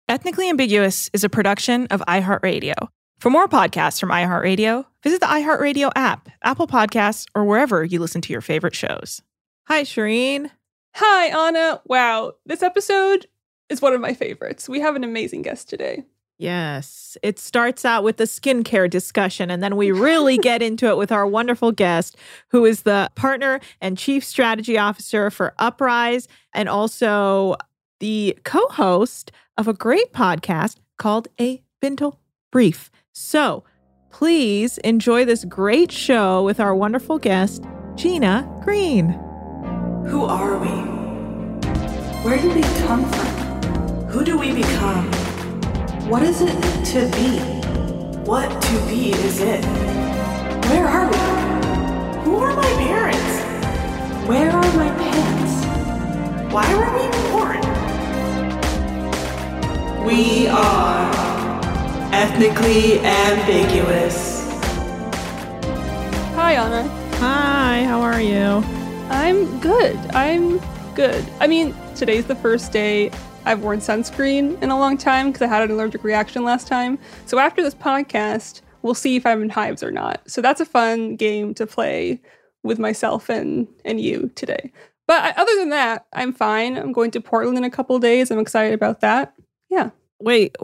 Ethnically Ambiguous is a production of iHeartRadio. For more podcasts from iHeartRadio, visit the iHeartRadio app, Apple Podcasts, or wherever you listen to your favorite shows. Hi, Shireen. Hi, Anna. Wow, this episode is one of my favorites. We have an amazing guest today. Yes, it starts out with the skincare discussion, and then we really get into it with our wonderful guest, who is the partner and chief strategy officer for Uprise, and also the co-host of a great podcast called A Bintel Brief. So please enjoy this great show with our wonderful guest, Gina Green. Who are we? Where did we come from? Who do we become? What is it to be? What to be is it? Where are we? Who are my parents? Where are my pants? Why were we born? We are ethnically ambiguous. Hi, Anna. Hi, how are you? I'm good. I mean, today's the first day I've worn sunscreen in a long time because I had an allergic reaction last time. So after this podcast, we'll see if I'm in hives or not. So that's a fun game to play with myself and you today. But other than that, I'm fine. I'm going to Portland in a couple of days. I'm excited about that. Yeah. Wait.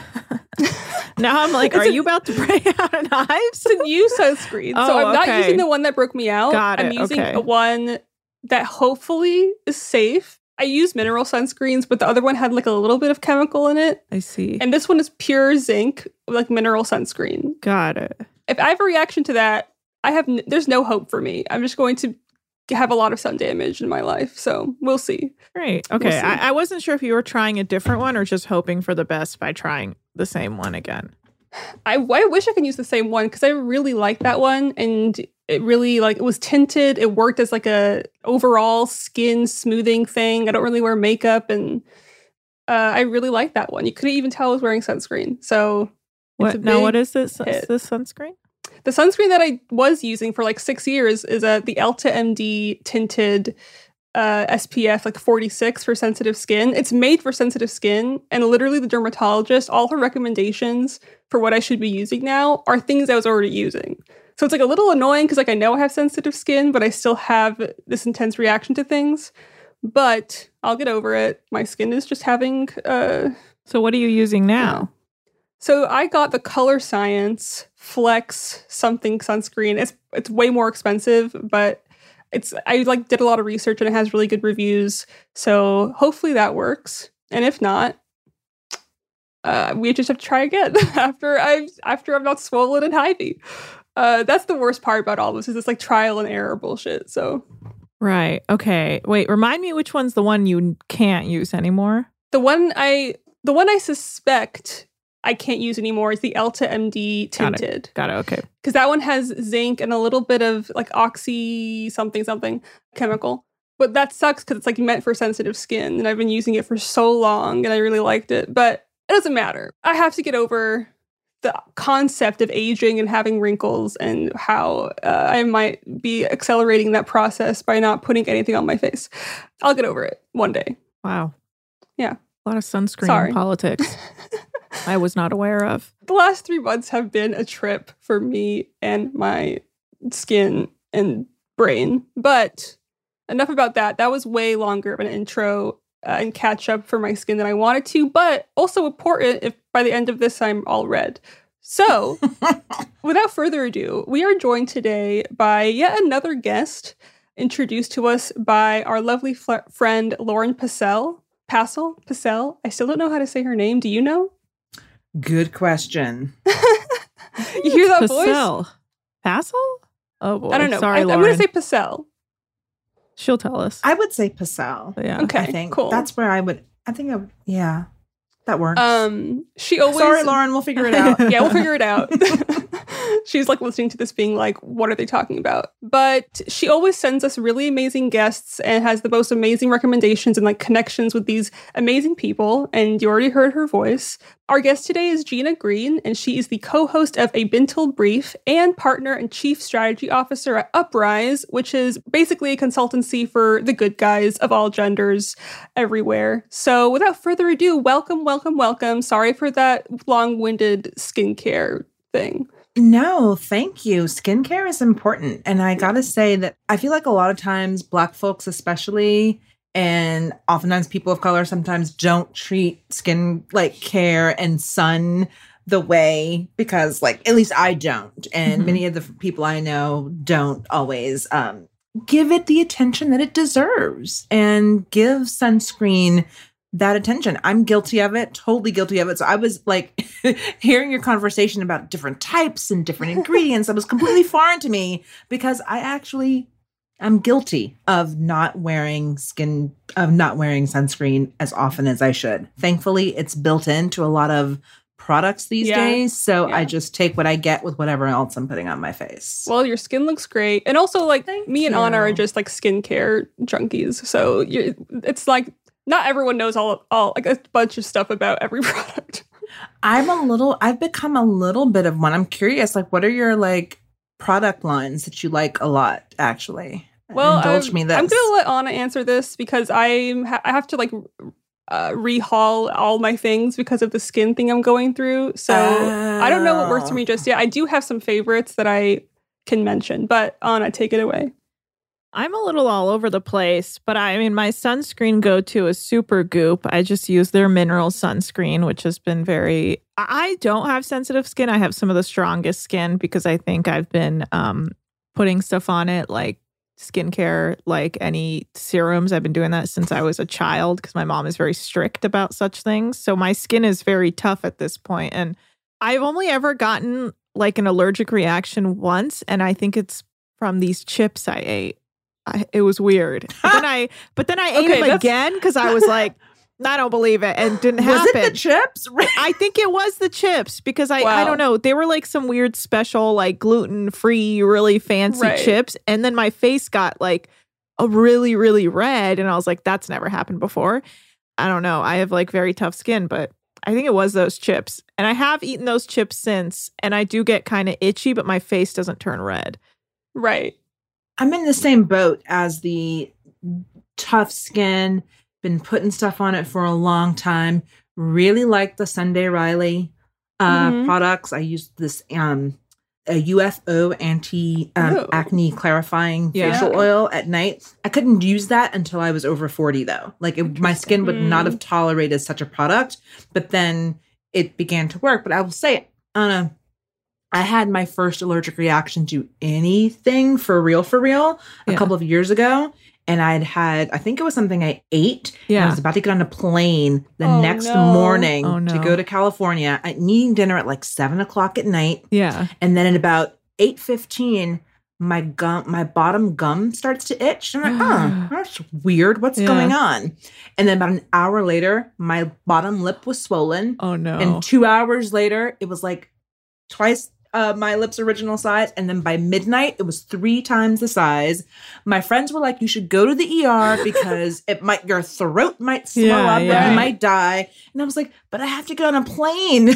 Now I'm like, are you about to break out in hives? It's a new sunscreen. So I'm not using the one that broke me out. Got it. I'm using one that hopefully is safe. I use mineral sunscreens, but the other one had like a little bit of chemical in it. I see. And this one is pure zinc, like mineral sunscreen. Got it. If I have a reaction to that, there's no hope for me. I'm just going to have a lot of sun damage in my life. So we'll see. Great. Okay. We'll see. I wasn't sure if you were trying a different one or just hoping for the best by trying the same one again. I wish I could use the same one because I really like that one. And it really it was tinted. It worked as like a overall skin smoothing thing. I don't really wear makeup and I really like that one. You couldn't even tell I was wearing sunscreen. So what is this? Is this sunscreen? The sunscreen that I was using for like 6 years is the Elta MD tinted SPF like 46 for sensitive skin. It's made for sensitive skin, and literally the dermatologist, all her recommendations for what I should be using now are things I was already using. So it's like a little annoying because like I know I have sensitive skin, but I still have this intense reaction to things. But I'll get over it. My skin is just having So what are you using now? So I got the Color Science Flex something sunscreen. It's way more expensive, but I did a lot of research and it has really good reviews. So hopefully that works. And if not, we just have to try again after I'm not swollen and hivey. That's the worst part about all this is this like trial and error bullshit. So right. Okay. Wait, remind me which one's the one you can't use anymore? The one I suspect I can't use anymore is the Elta MD tinted. Got it. Okay. Because that one has zinc and a little bit of like oxy something chemical. But that sucks because it's like meant for sensitive skin. And I've been using it for so long and I really liked it. But it doesn't matter. I have to get over the concept of aging and having wrinkles and how I might be accelerating that process by not putting anything on my face. I'll get over it one day. Wow. Yeah. A lot of sunscreen politics. I was not aware of. The last 3 months have been a trip for me and my skin and brain. But enough about that. That was way longer of an intro and catch up for my skin than I wanted to, but also important if by the end of this I'm all red. So, without further ado, we are joined today by yet another guest introduced to us by our lovely friend Lauren Passell. Passell? I still don't know how to say her name. Do you know? Good question. You hear that voice? Passell? Oh boy. I don't know. Sorry, I'm Lauren. going to say Passell. She'll tell us. I would say Passell. Yeah. Okay, I think cool. that's where yeah, that works. She always... Sorry, Lauren, we'll figure it out. Yeah, we'll figure it out. She's like listening to this being like, what are they talking about? But she always sends us really amazing guests and has the most amazing recommendations and like connections with these amazing people. And you already heard her voice. Our guest today is Gina Green, and she is the co-host of A Bintold Brief and partner and chief strategy officer at Uprise, which is basically a consultancy for the good guys of all genders everywhere. So without further ado, welcome, welcome, welcome. Sorry for that long-winded skincare thing. No, thank you. Skincare is important. And I gotta say that I feel like a lot of times Black folks especially, and oftentimes people of color sometimes don't treat skin like care and sun the way, because like, at least I don't. And many of the people I know don't always give it the attention that it deserves and give sunscreen that attention. I'm guilty of it, totally guilty of it. So I was like hearing your conversation about different types and different ingredients. That was completely foreign to me because I'm guilty of not wearing sunscreen as often as I should. Thankfully, it's built into a lot of products these days. So I just take what I get with whatever else I'm putting on my face. Well, your skin looks great. And also like me and Anna are just like skincare junkies. So it's like, not everyone knows all like a bunch of stuff about every product. I've become a little bit of one. I'm curious, like, what are your like product lines that you like a lot, actually? Well, Indulge me this. I'm going to let Anna answer this because I have to like rehaul all my things because of the skin thing I'm going through. So I don't know what works for me just yet. I do have some favorites that I can mention, but Anna, take it away. I'm a little all over the place, but I mean, my sunscreen go-to is Supergoop. I just use their mineral sunscreen, which has been I don't have sensitive skin. I have some of the strongest skin because I think I've been putting stuff on it like skincare, like any serums. I've been doing that since I was a child because my mom is very strict about such things. So my skin is very tough at this point. And I've only ever gotten like an allergic reaction once, and I think it's from these chips I ate. It was weird. But then I ate them again because I was like, I don't believe it, and didn't happen. Was it the chips? I think it was the chips because I don't know. They were like some weird special, like gluten-free, really fancy chips. And then my face got like a really, really red. And I was like, that's never happened before. I don't know. I have like very tough skin, but I think it was those chips. And I have eaten those chips since. And I do get kind of itchy, but my face doesn't turn red. Right. I'm in the same boat as the tough skin, been putting stuff on it for a long time. Really like the Sunday Riley products. I use this a UFO acne clarifying facial oil at night. I couldn't use that until I was over 40 though. Like my skin would not have tolerated such a product, but then it began to work. But I will say, I had my first allergic reaction to anything for real, a couple of years ago. And I think it was something I ate. Yeah. I was about to get on a plane the next morning to go to California. I'm eating dinner at like 7:00 at night. Yeah. And then at about 8:15, my bottom gum starts to itch. And I'm like, that's weird. What's going on? And then about an hour later, my bottom lip was swollen. Oh no. And 2 hours later, it was like twice my lip's original size, and then by midnight it was 3 times the size. My friends were like, you should go to the ER because your throat might swell up and you might die. And I was like, but I have to get on a plane.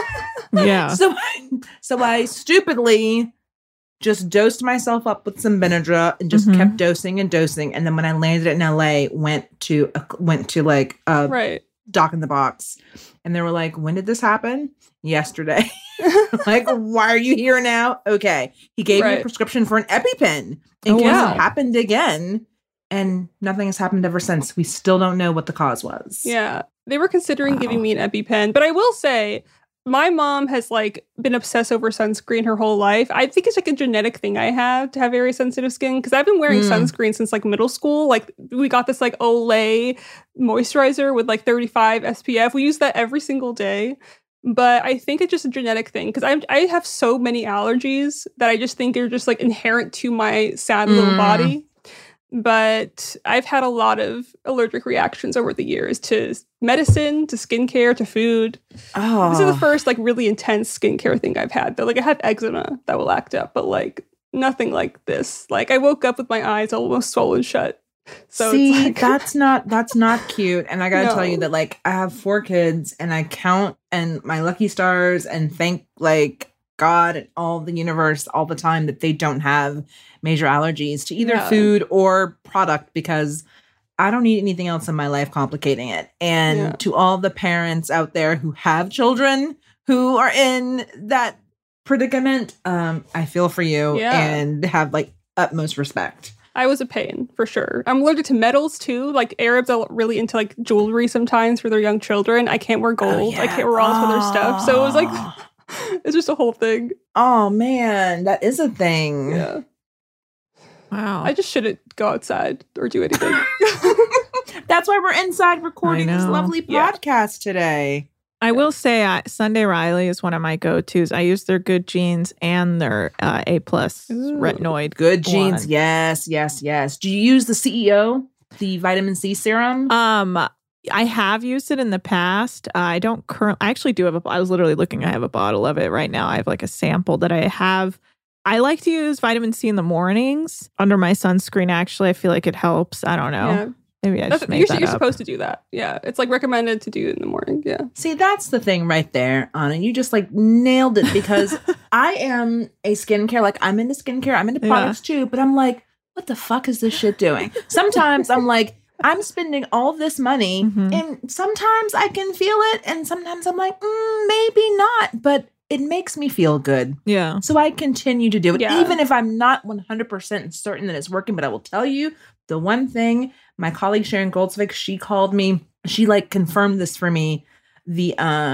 So I stupidly just dosed myself up with some Benadryl and just kept dosing and dosing. And then when I landed in LA, went to like Doc in the Box, and they were like, when did this happen? Yesterday. Like, why are you here now? Okay. He gave me a prescription for an EpiPen in case it happened again. And nothing has happened ever since. We still don't know what the cause was. Yeah. They were considering giving me an EpiPen. But I will say, my mom has like been obsessed over sunscreen her whole life. I think it's like a genetic thing I have to have very sensitive skin because I've been wearing sunscreen since like middle school. Like we got this like Olay moisturizer with like 35 SPF. We use that every single day. But I think it's just a genetic thing because I have so many allergies that I just think are just like inherent to my sad little body. but I've had a lot of allergic reactions over the years to medicine, to skincare, to food. Oh. This is the first like really intense skincare thing I've had. Though, like I have eczema that will act up, but like nothing like this. Like I woke up with my eyes almost swollen shut. So see, it's like, that's not cute. And I gotta No. tell you that like I have 4 kids and I count and my lucky stars and thank like God and all the universe all the time that they don't have major allergies to either Yeah. food or product because I don't need anything else in my life complicating it. And Yeah. to all the parents out there who have children who are in that predicament, I feel for you Yeah. and have like utmost respect. I was a pain for sure. I'm allergic to metals too. Like Arabs are really into like jewelry sometimes for their young children. I can't wear gold. I can't wear all this other stuff. So it was like, it's just a whole thing. Oh man, that is a thing. Yeah. Wow. I just shouldn't go outside or do anything. That's why we're inside recording this know. lovely Yeah. podcast today. I will say Sunday Riley is one of my go-tos. I use their Good Genes and their A+ Ooh. retinoid. Good genes. one. Yes, yes, yes. Do you use the CEO, the vitamin C serum? I have used it in the past. I don't currently. I actually do have I was literally looking. I have a bottle of it right now. I have like a sample that I have. I like to use vitamin C in the mornings under my sunscreen. Actually, I feel like it helps. I don't know. Yeah. Maybe I just made You're that up. supposed to do that. Yeah. It's like recommended to do it in the morning. Yeah. See, that's the thing right there, Anna. You just like nailed it because I am a skincare, like I'm into skincare, I'm into Yeah. products too, but I'm like, what the fuck is this shit doing? Sometimes I'm like, I'm spending all this money Mhm. and sometimes I can feel it and sometimes I'm like, maybe not, but it makes me feel good. Yeah. So I continue to do it, Yeah. even if I'm not 100% certain that it's working. But I will tell you the one thing, my colleague Sharon Goldsvik, she called me, she like confirmed this for me. The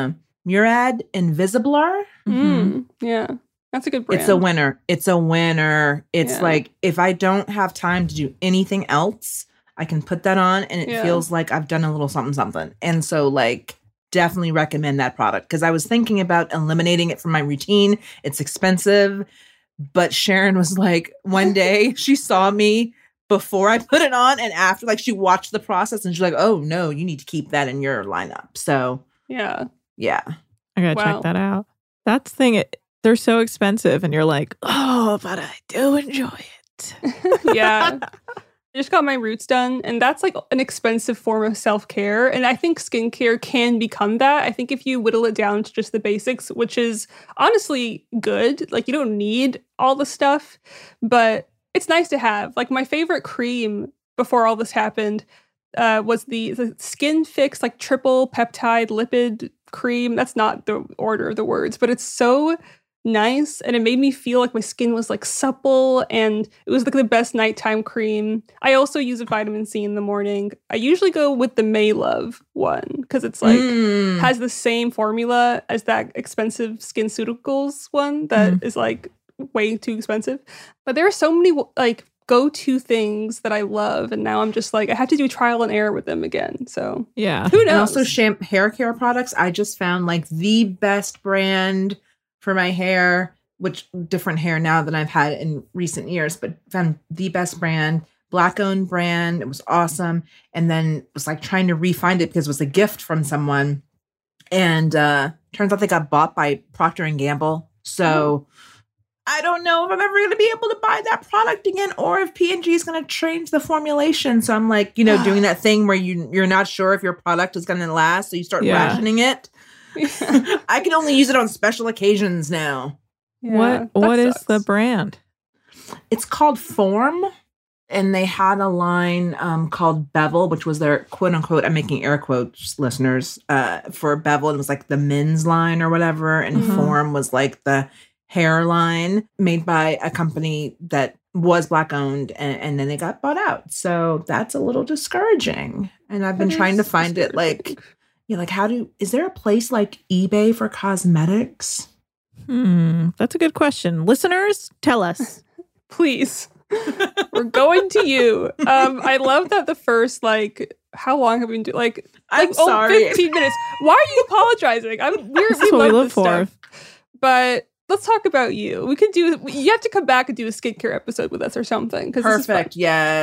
Murad Invisiblar. Yeah. That's a good brand. It's a winner. It's a winner. It's Yeah. like if I don't have time to do anything else, I can put that on and it Yeah. feels like I've done a little something, something. And so like definitely recommend that product because I was thinking about eliminating it from my routine. It's expensive. But Sharon was like, one day she saw me before I put it on and after, like she watched the process and she's like, oh no, you need to keep that in your lineup. So Yeah. yeah. I gotta Wow. check that out. That's the thing. They're so expensive, and you're like, oh, but I do enjoy it. Yeah. I just got my roots done, and that's like an expensive form of self-care. And I think skincare can become that. I think if you whittle it down to just the basics, which is honestly good, like you don't need all the stuff, but it's nice to have. Like my favorite cream before all this happened was the Skin Fix like triple peptide lipid cream. That's not the order of the words, but it's so nice and it made me feel like my skin was like supple and it was like the best nighttime cream. I also use a vitamin C in the morning. I usually go with the May Love one because it's like has the same formula as that expensive SkinCeuticals one that is like way too expensive. But there are so many like go-to things that I love and now I'm just like I have to do trial and error with them again. So Yeah. who knows? And also hair care products. I just found like the best brand for my hair, which different hair now than I've had in recent years, but found the best brand, Black-owned brand. It was awesome. And then was like trying to re-find it because it was a gift from someone. And turns out they got bought by Procter & Gamble. So I don't know if I'm ever going to be able to buy that product again or if P&G is going to change the formulation. So I'm like, you know, doing that thing where you're not sure if your product is going to last. So you start Yeah. rationing it. I can only use it on special occasions now. Yeah, What that is sucks. the brand? It's called Form. And they had a line called Bevel, which was their quote unquote, I'm making air quotes, listeners, for Bevel. It was like the men's line or whatever. And Form was like the hair line made by a company that was Black owned. And then they got bought out. So that's a little discouraging. And I've been That trying to is find it like, discouraging. yeah, like is there a place like eBay for cosmetics? That's a good question. Listeners, tell us. Please. We're going to you. I love that the first like how long have we been doing I'm sorry. 15 minutes. Why are you apologizing? We This is what love we live this for. stuff. But let's talk about you. You have to come back and do a skincare episode with us or something. Perfect.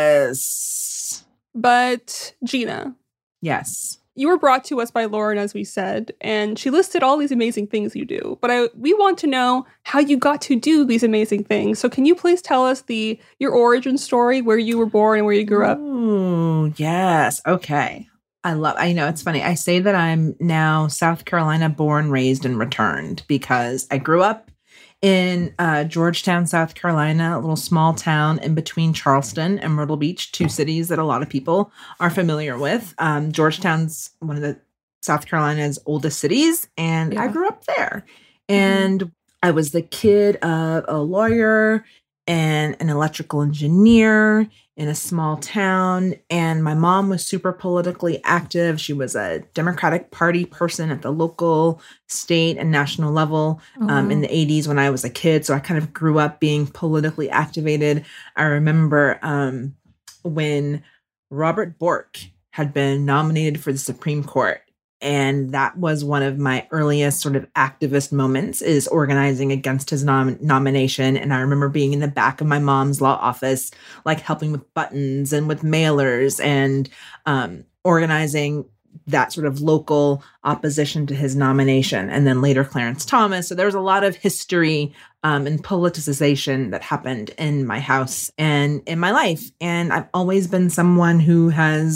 Yes. But Gina. Yes. You were brought to us by Lauren, as we said, and she listed all these amazing things you do. But we want to know how you got to do these amazing things. So can you please tell us your origin story, where you were born and where you grew up? Oh, yes. Okay. I know it's funny. I say that I'm now South Carolina born, raised, and returned because I grew up in Georgetown, South Carolina, a little small town in between Charleston and Myrtle Beach, two cities that a lot of people are familiar with. Georgetown's one of the South Carolina's oldest cities, and I grew up there. And I was the kid of a lawyer and an electrical engineer in a small town. And my mom was super politically active. She was a Democratic Party person at the local, state, and national level in the 80s when I was a kid. So I kind of grew up being politically activated. I remember when Robert Bork had been nominated for the Supreme Court. And that was one of my earliest sort of activist moments, is organizing against his nomination. And I remember being in the back of my mom's law office, like helping with buttons and with mailers and organizing that sort of local opposition to his nomination. And then later Clarence Thomas. So there was a lot of history and politicization that happened in my house and in my life. And I've always been someone who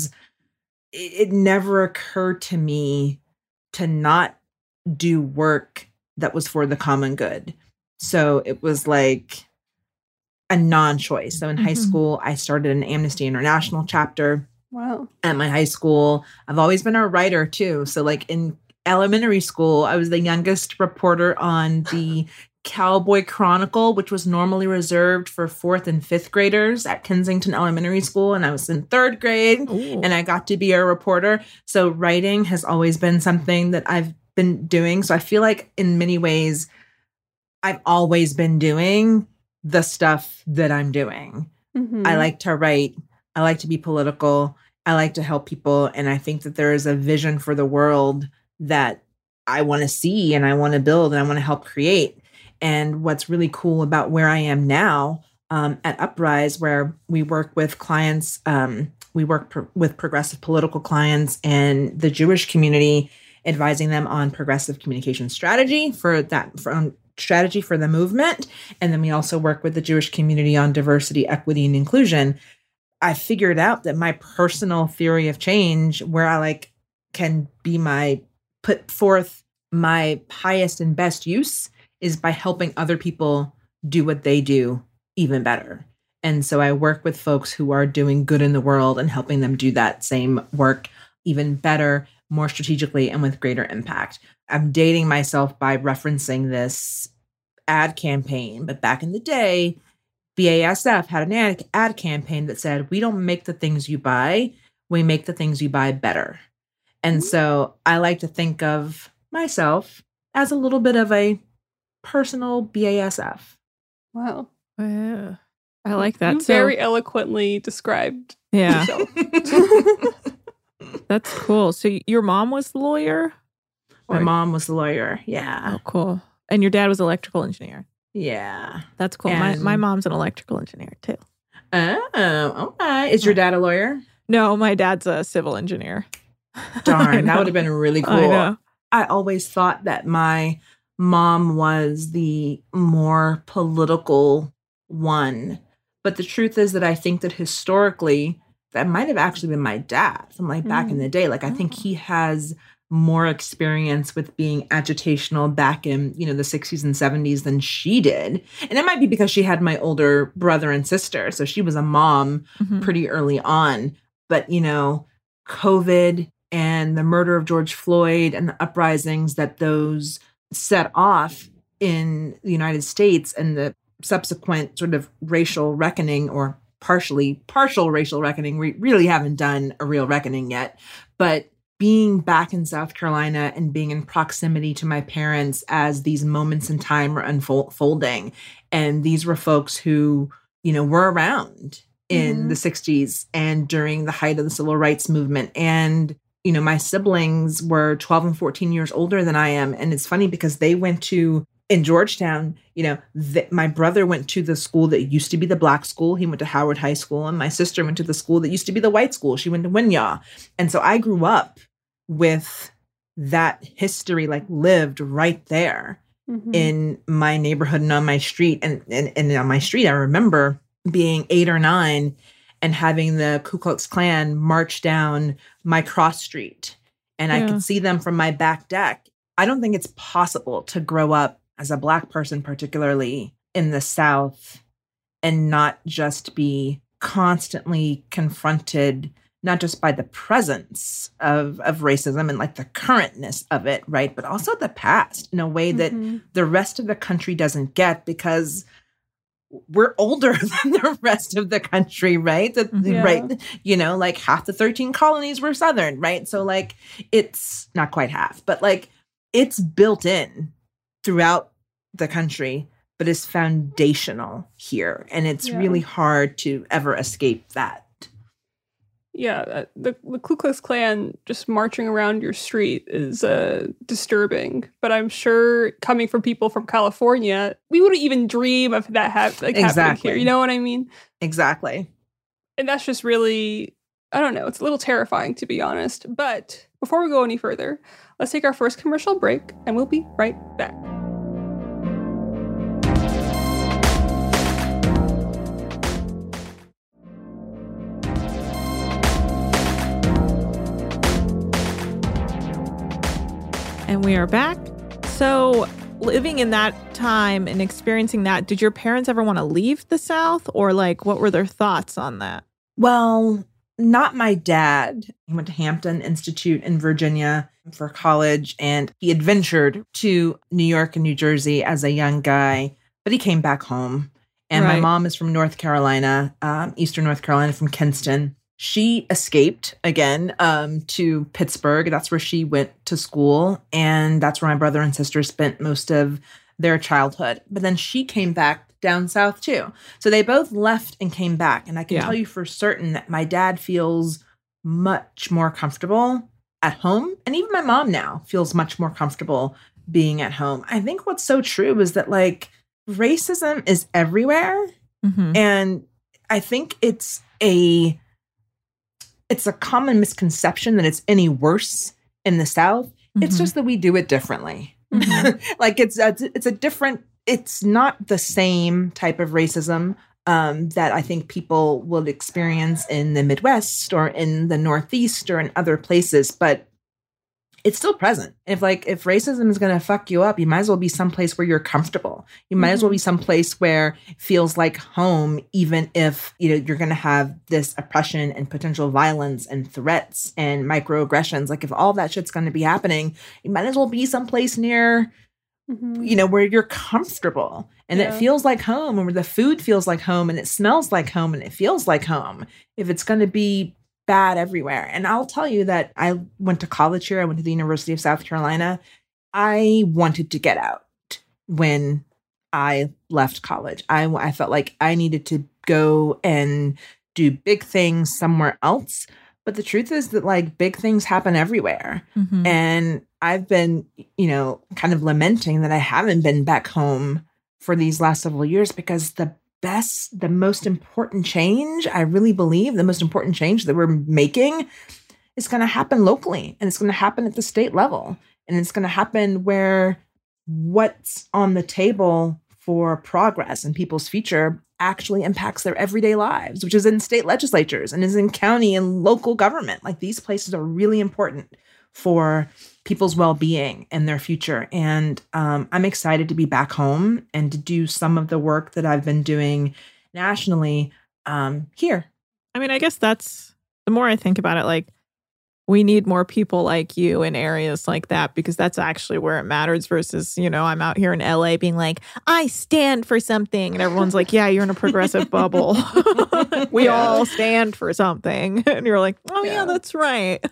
it never occurred to me to not do work that was for the common good. So it was like a non-choice. So in high school, I started an Amnesty International chapter. Wow. At my high school. I've always been a writer too. So like in elementary school, I was the youngest reporter on the Cowboy Chronicle, which was normally reserved for 4th and 5th graders at Kensington Elementary School. And I was in 3rd grade and I got to be a reporter. So writing has always been something that I've been doing. So I feel like in many ways, I've always been doing the stuff that I'm doing. I like to write. I like to be political. I like to help people. And I think that there is a vision for the world that I want to see and I want to build and I want to help create. And what's really cool about where I am now at Uprise, where we work with clients, we work with progressive political clients and the Jewish community, advising them on progressive communication strategy for the movement. And then we also work with the Jewish community on diversity, equity, and inclusion. I figured out that my personal theory of change, where I can put forth my highest and best use, is by helping other people do what they do even better. And so I work with folks who are doing good in the world and helping them do that same work even better, more strategically, and with greater impact. I'm dating myself by referencing this ad campaign, but back in the day, BASF had an ad campaign that said, "We don't make the things you buy, we make the things you buy better." And so I like to think of myself as a little bit of a personal BASF. Wow. Yeah. I like that. You very eloquently described yourself. That's cool. So your mom was the lawyer? My mom was the lawyer. Yeah. Oh, cool. And your dad was an electrical engineer? Yeah. That's cool. My mom's an electrical engineer too. Oh, okay. Is your dad a lawyer? No, my dad's a civil engineer. Darn, that would have been really cool. I know. I always thought that my mom was the more political one. But the truth is that I think that historically, that might have actually been my dad from back in the day. I think he has more experience with being agitational back in, the 60s and 70s than she did. And it might be because she had my older brother and sister. So she was a mom pretty early on. But, COVID and the murder of George Floyd and the uprisings that those set off in the United States and the subsequent sort of racial reckoning, or partial racial reckoning. We really haven't done a real reckoning yet. But being back in South Carolina and being in proximity to my parents as these moments in time were unfolding. And these were folks who, were around in the 60s and during the height of the civil rights movement. And my siblings were 12 and 14 years older than I am. And it's funny because they went to in Georgetown, my brother went to the school that used to be the black school. He went to Howard High School, and my sister went to the school that used to be the white school. She went to Winyah. And so I grew up with that history, like lived right there in my neighborhood and on my street. And on my street, I remember being 8 or 9 and having the Ku Klux Klan march down my cross street. And I could see them from my back deck. I don't think it's possible to grow up as a Black person, particularly in the South, and not just be constantly confronted, not just by the presence of racism and like the currentness of it, right? But also the past in a way that the rest of the country doesn't get, because we're older than the rest of the country, right? Right. Like half the 13 colonies were Southern, right? So like it's not quite half, but like it's built in throughout the country, but is foundational here. And it's really hard to ever escape that. Yeah, the Ku Klux Klan just marching around your street is disturbing. But I'm sure coming from people from California, we wouldn't even dream of that happening here. You know what I mean? Exactly. And that's just really, I don't know, it's a little terrifying, to be honest. But before we go any further, let's take our first commercial break, and we'll be right back. And we are back. So living in that time and experiencing that, did your parents ever want to leave the South, or like what were their thoughts on that? Well, not my dad. He went to Hampton Institute in Virginia for college, and he adventured to New York and New Jersey as a young guy, but he came back home. And my mom is from North Carolina, Eastern North Carolina, from Kinston. She escaped again to Pittsburgh. That's where she went to school. And that's where my brother and sister spent most of their childhood. But then she came back down south too. So they both left and came back. And I can tell you for certain that my dad feels much more comfortable at home. And even my mom now feels much more comfortable being at home. I think what's so true is that like racism is everywhere. And I think it's a common misconception that it's any worse in the South. It's just that we do it differently. Like it's a different, it's not the same type of racism that I think people will experience in the Midwest or in the Northeast or in other places, but it's still present. If racism is going to fuck you up, you might as well be someplace where you're comfortable. You might as well be someplace where it feels like home, even if, you're going to have this oppression and potential violence and threats and microaggressions. Like if all that shit's going to be happening, you might as well be someplace near, where you're comfortable and it feels like home, and where the food feels like home and it smells like home and it feels like home. If it's going to be bad everywhere. And I'll tell you that I went to college here. I went to the University of South Carolina. I wanted to get out when I left college. I felt like I needed to go and do big things somewhere else. But the truth is that like big things happen everywhere. And I've been, kind of lamenting that I haven't been back home for these last several years, because the most important change, I really believe the most important change that we're making is going to happen locally, and it's going to happen at the state level. And it's going to happen where what's on the table for progress and people's future actually impacts their everyday lives, which is in state legislatures and is in county and local government. Like these places are really important for people's well-being and their future. And I'm excited to be back home and to do some of the work that I've been doing nationally here. I mean, I guess that's, the more I think about it, like we need more people like you in areas like that, because that's actually where it matters versus, I'm out here in LA being like, I stand for something. And everyone's like, yeah, you're in a progressive bubble. We all stand for something. And you're like, oh yeah, that's right.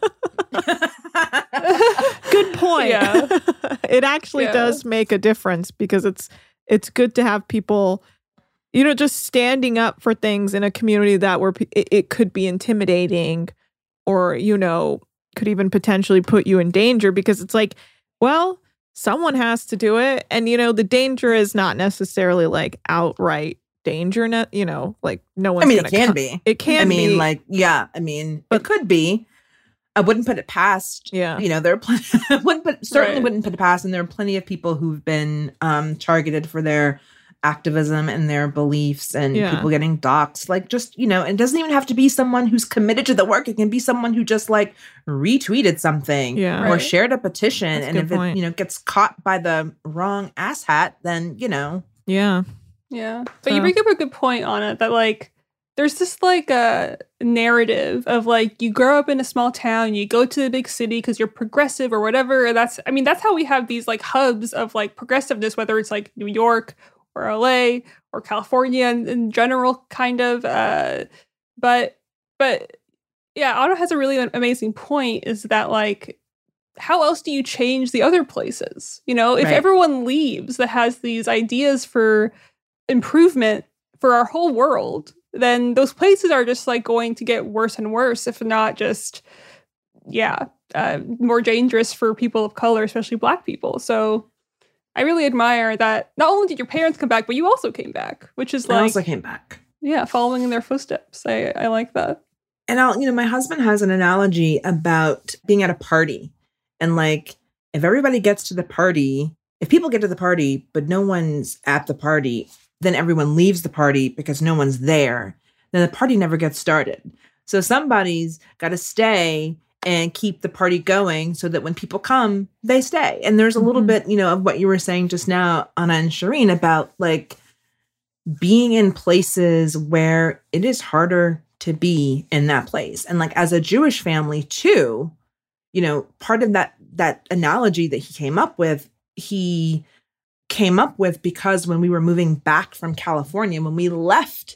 Good point. Yeah. It actually does make a difference, because it's good to have people, just standing up for things in a community that where it could be intimidating, or, could even potentially put you in danger, because it's like, well, someone has to do it. And, you know, the danger is not necessarily like outright danger, like no one's it can be. It can be. It could be. I wouldn't put it past. Yeah. You know, there are wouldn't put it past. And there are plenty of people who've been targeted for their activism and their beliefs, and people getting doxxed. Like, just, you know, it doesn't even have to be someone who's committed to the work. It can be someone who just like retweeted something or shared a petition. And if it, you know, gets caught by the wrong asshat, then, you know. Yeah. Yeah. But you bring up a good point on it that like, there's this like a narrative of like, you grow up in a small town, you go to the big city because you're progressive or whatever. That's how we have these like hubs of like progressiveness, whether it's like New York or LA or California in general, kind of. But yeah, Otto has a really amazing point, is that like, how else do you change the other places? You know, if everyone leaves that has these ideas for improvement for our whole world, then those places are just like going to get worse and worse, if not just, more dangerous for people of color, especially Black people. So I really admire that not only did your parents come back, but you also came back, which is like... I also came back. Yeah, following in their footsteps. I like that. And my husband has an analogy about being at a party. And like, if everybody gets to the party, if people get to the party, but no one's at the party, then everyone leaves the party because no one's there, then the party never gets started. So somebody's got to stay and keep the party going so that when people come, they stay. And there's a little bit, you know, of what you were saying just now, Anna and Shireen, about like being in places where it is harder to be in that place. And like, as a Jewish family too, you know, part of that analogy that he came up with because when we were moving back from California, when we left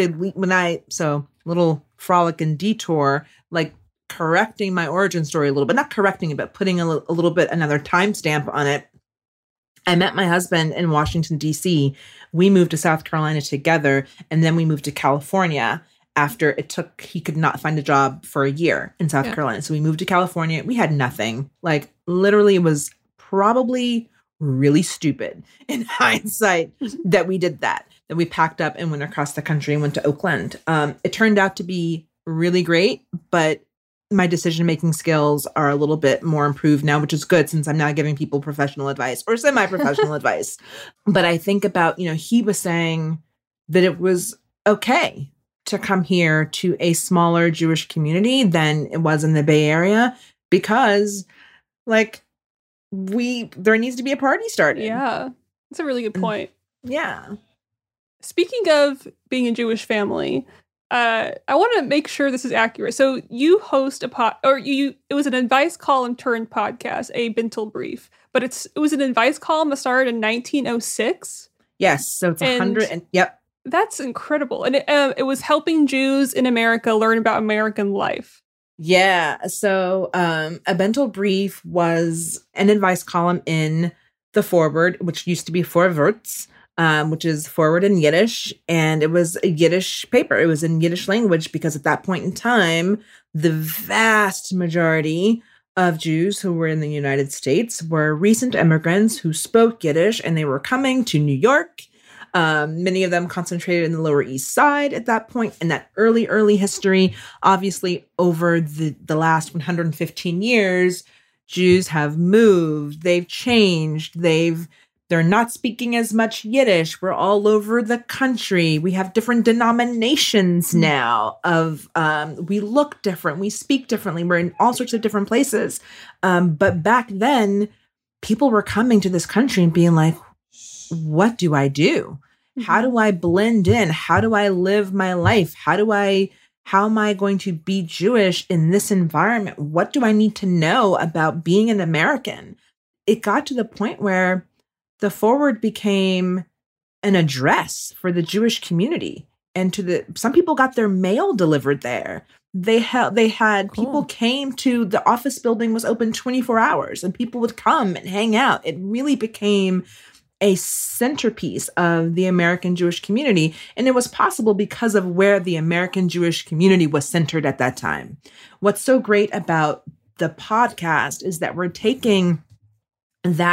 little frolic and detour, like correcting my origin story a little bit, not correcting it, but putting a little bit another timestamp on it. I met my husband in Washington, D.C. We moved to South Carolina together, and then we moved to California after he could not find a job for a year in South Carolina. So we moved to California. We had nothing. Like, literally, it was probably really stupid in hindsight that we did that we packed up and went across the country and went to Oakland. It turned out to be really great, but my decision-making skills are a little bit more improved now, which is good since I'm now giving people professional advice or semi-professional advice. But I think about, you know, he was saying that it was okay to come here to a smaller Jewish community than it was in the Bay Area because, like, there needs to be a party started. Yeah, that's a really good point. Yeah. Speaking of being a Jewish family, I want to make sure this is accurate. So you host it was an advice column turned podcast, a Bintel Brief, but it was an advice column that started in 1906. Yes, so it's 100 yep. That's incredible. And it was helping Jews in America learn about American life. Yeah. So a Bintel Brief was an advice column in the Forward, which used to be Vorwärts, which is forward in Yiddish. And it was a Yiddish paper. It was in Yiddish language because at that point in time, the vast majority of Jews who were in the United States were recent immigrants who spoke Yiddish, and they were coming to New York. Many of them concentrated in the Lower East Side at that point in that early history. Obviously, over the last 115 years, Jews have moved, they've changed, they're not speaking as much Yiddish. We're all over the country. We have different denominations now we look different, we speak differently, we're in all sorts of different places. But back then, people were coming to this country and being like, what do I do? How do I blend in? How do I live my life? How am I going to be Jewish in this environment? What do I need to know about being an American? It got to the point where the Forward became an address for the Jewish community. And some people got their mail delivered there. They had cool. People came to the office building was open 24 hours and people would come and hang out. It really became a centerpiece of the American Jewish community. And it was possible because of where the American Jewish community was centered at that time. What's so great about the podcast is that we're taking that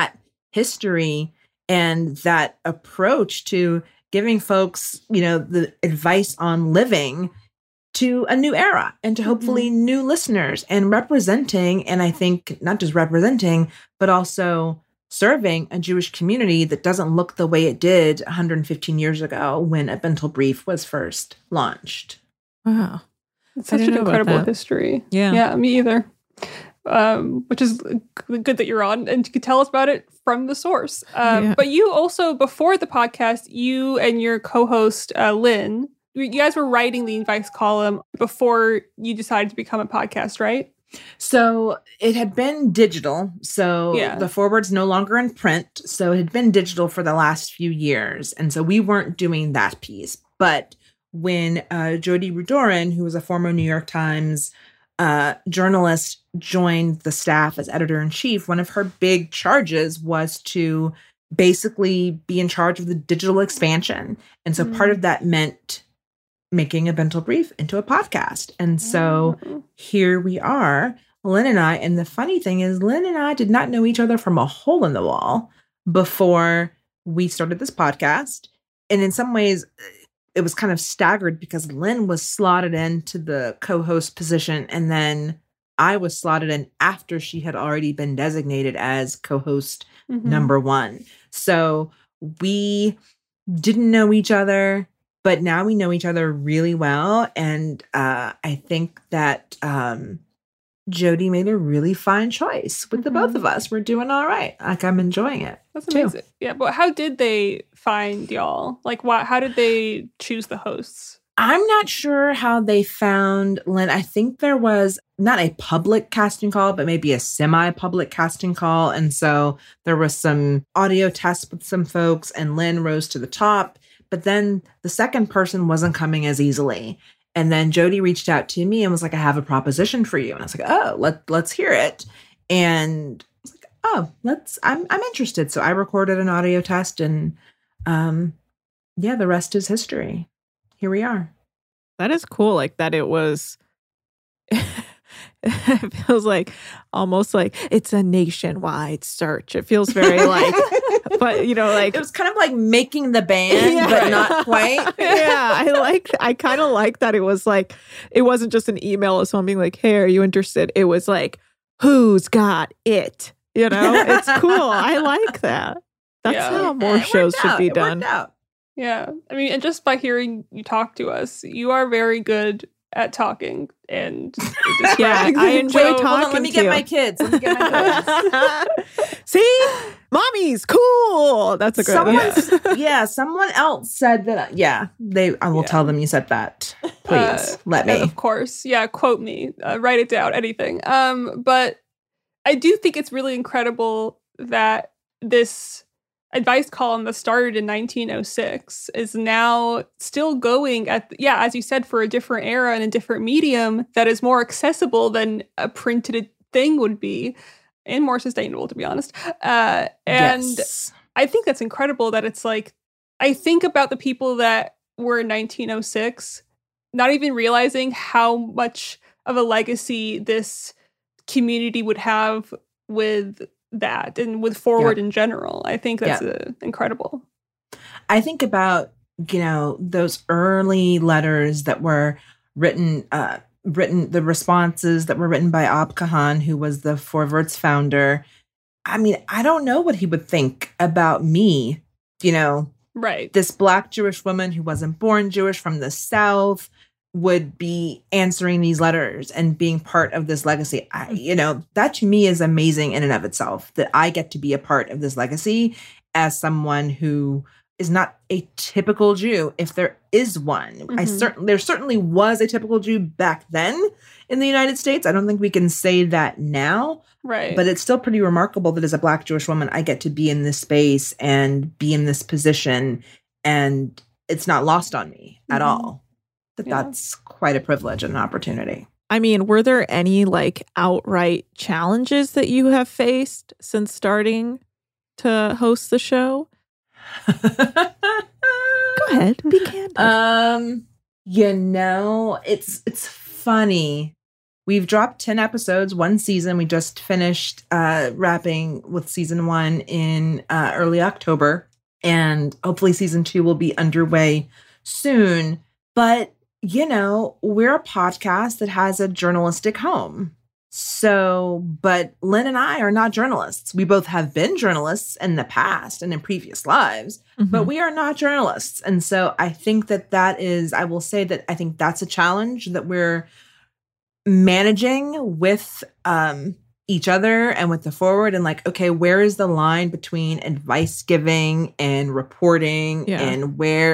history and that approach to giving folks, the advice on living to a new era and to hopefully new listeners and representing. And I think not just representing, but also serving a Jewish community that doesn't look the way it did 115 years ago when A Bentel Brief was first launched. Wow. It's such an incredible history. Yeah, me either. Which is good that you're on and you can tell us about it from the source. But you also, before the podcast, you and your co-host, Lynn, you guys were writing the advice column before you decided to become a podcast, right? So it had been digital. So the foreword's no longer in print. So it had been digital for the last few years. And so we weren't doing that piece. But when Jody Rudorin, who was a former New York Times journalist, joined the staff as editor-in-chief, one of her big charges was to basically be in charge of the digital expansion. And so part of that meant making A Bentel Brief into a podcast. And so here we are, Lynn and I. And the funny thing is, Lynn and I did not know each other from a hole in the wall before we started this podcast. And in some ways, it was kind of staggered because Lynn was slotted into the co-host position. And then I was slotted in after she had already been designated as co-host number one. So we didn't know each other, but now we know each other really well. And I think that Jody made a really fine choice with the both of us. We're doing all right. Like, I'm enjoying it. That's amazing. Yeah, but how did they find y'all? Like, how did they choose the hosts? I'm not sure how they found Lynn. I think there was not a public casting call, but maybe a semi-public casting call. And so there was some audio tests with some folks, and Lynn rose to the top. But then the second person wasn't coming as easily. And then Jody reached out to me and was like, I have a proposition for you. And I was like, oh, let's hear it. And I was like, oh, I'm interested. So I recorded an audio test, and the rest is history. Here we are. That is cool. Like that it was, it feels like almost like it's a nationwide search. It feels very like, but like it was kind of like Making the Band, but not quite. I kind of like that. It was like, it wasn't just an email of someone being like, hey, are you interested? It was like, who's got it? It's cool. I like that. That's how more shows should be done. Yeah. I mean, and just by hearing you talk to us, you are very good at talking. And I enjoy talking. Let me get my kids. See? Mommy's cool. That's a great one. Someone else said that. I will tell them you said that. Please let me. Of course. Yeah. Quote me. Write it down. Anything. But I do think it's really incredible that this advice column that started in 1906 is now still going as you said, for a different era and a different medium that is more accessible than a printed thing would be, and more sustainable, to be honest. And I think that's incredible that it's like, I think about the people that were in 1906, not even realizing how much of a legacy this community would have with that and with Forward in general. I think that's incredible. I think about, those early letters that were written, the responses that were written by Ab Kahan, who was the Forward's founder. I mean, I don't know what he would think about me, right. This Black Jewish woman who wasn't born Jewish from the South would be answering these letters and being part of this legacy. That to me is amazing in and of itself, that I get to be a part of this legacy as someone who is not a typical Jew, if there is one. There certainly was a typical Jew back then in the United States. I don't think we can say that now. Right. But it's still pretty remarkable that as a Black Jewish woman, I get to be in this space and be in this position, and it's not lost on me at all. That's quite a privilege and an opportunity. I mean, were there any outright challenges that you have faced since starting to host the show? Go ahead, be candid. It's funny. we've dropped 10 episodes, one season. We just finished wrapping with season 1 in early October. And hopefully season 2 will be underway soon. But, we're a podcast that has a journalistic home. So, but Lynn and I are not journalists. We both have been journalists in the past and in previous lives, but we are not journalists. And so I think I will say that I think that's a challenge that we're managing with each other and with the forward, and like, okay, where is the line between advice giving and reporting, and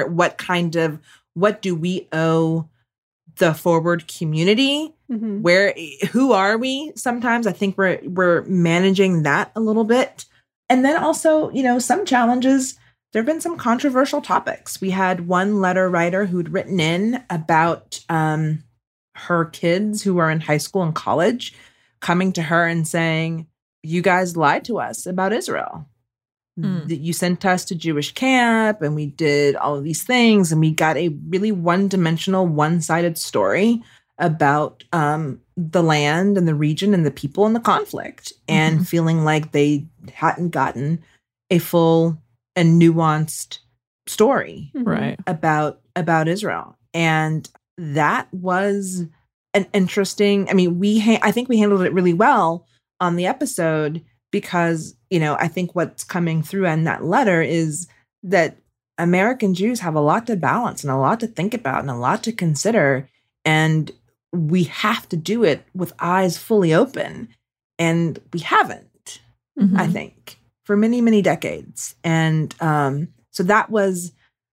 what do we owe the forward community? Who are we? Sometimes I think we're managing that a little bit. And then also, some challenges. There have been some controversial topics. We had one letter writer who'd written in about her kids who are in high school and college coming to her and saying, you guys lied to us about Israel. That you sent us to Jewish camp and we did all of these things, and we got a really one-dimensional, one-sided story about the land and the region and the people and the conflict, and feeling like they hadn't gotten a full and nuanced story about Israel. And that was an interesting, I think we handled it really well on the episode, because, I think what's coming through in that letter is that American Jews have a lot to balance and a lot to think about and a lot to consider. And we have to do it with eyes fully open. And we haven't, I think, for many, many decades. And so that was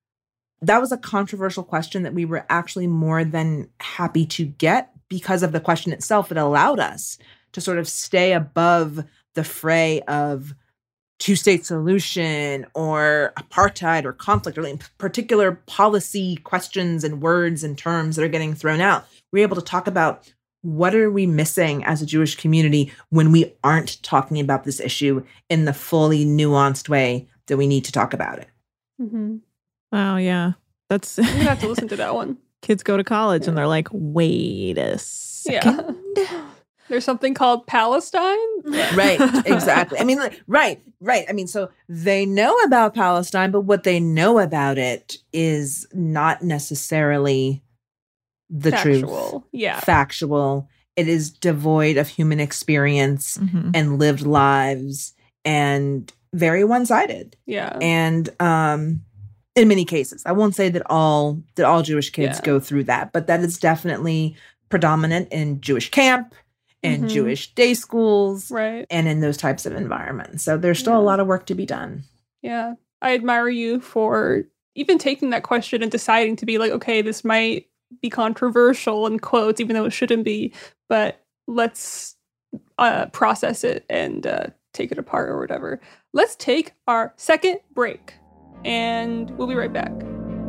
a controversial question that we were actually more than happy to get, because of the question itself. It allowed us to sort of stay above the fray of two-state solution or apartheid or conflict or particular policy questions and words and terms that are getting thrown out. We're able to talk about what are we missing as a Jewish community when we aren't talking about this issue in the fully nuanced way that we need to talk about it. Wow, yeah. That's I'm gonna have to listen to that one. Kids go to college and they're like, wait a second. Yeah. There's something called Palestine. Right, exactly. Right. So they know about Palestine, but what they know about it is not necessarily the Factual. truth. Yeah. Factual. It is devoid of human experience and lived lives, and very one-sided. Yeah. And in many cases, I won't say that all Jewish kids go through that, but that is definitely predominant in Jewish camp and Jewish day schools, right, and in those types of environments. So there's still a lot of work to be done. Yeah. I admire you for even taking that question and deciding to be like, okay, this might be controversial in quotes, even though it shouldn't be, but let's process it and take it apart or whatever. Let's take our second break, and we'll be right back.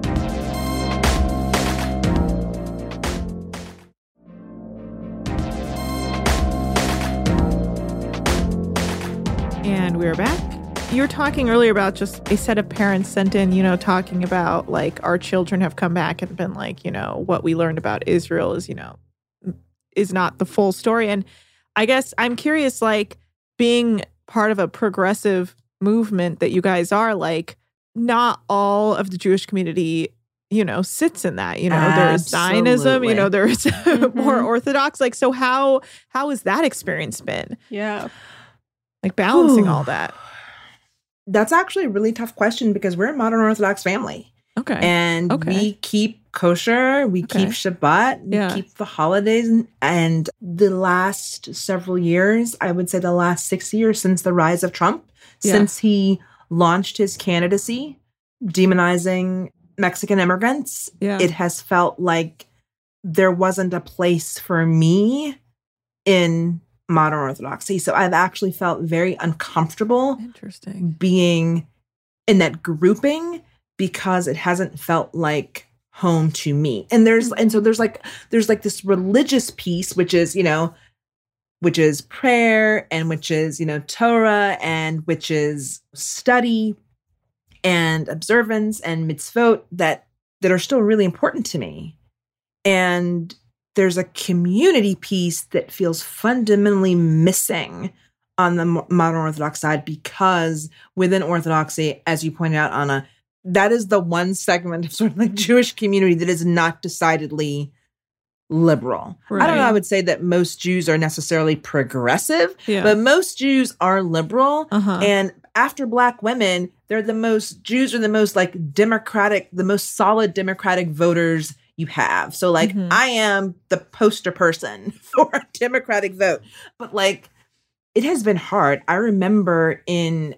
And we're back. You were talking earlier about just a set of parents sent in, talking about like our children have come back and been like, what we learned about Israel is not the full story. And I guess I'm curious, like being part of a progressive movement that you guys are, like not all of the Jewish community, sits in that, there's Zionism, there's more Orthodox. Like, so how has that experience been? Yeah. Like balancing all that. That's actually a really tough question, because we're a modern Orthodox family. Okay. And we keep kosher, we keep Shabbat, we keep the holidays. And the last several years, I would say the last 6 years since the rise of Trump, since he launched his candidacy, demonizing Mexican immigrants, it has felt like there wasn't a place for me in modern Orthodoxy. So I've actually felt very uncomfortable being in that grouping, because it hasn't felt like home to me. And there's like this religious piece, which is prayer, and which is, Torah, and which is study and observance and mitzvot that are still really important to me. And there's a community piece that feels fundamentally missing on the modern Orthodox side, because within Orthodoxy, as you pointed out, Anna, that is the one segment of sort of like Jewish community that is not decidedly liberal. Right. I don't know, I would say that most Jews are necessarily progressive, Yeah. but most Jews are liberal. Uh-huh. And after Black women, Jews are the most like democratic, the most solid democratic voters you have. So like, I am the poster person for a democratic vote. But like, it has been hard. I remember in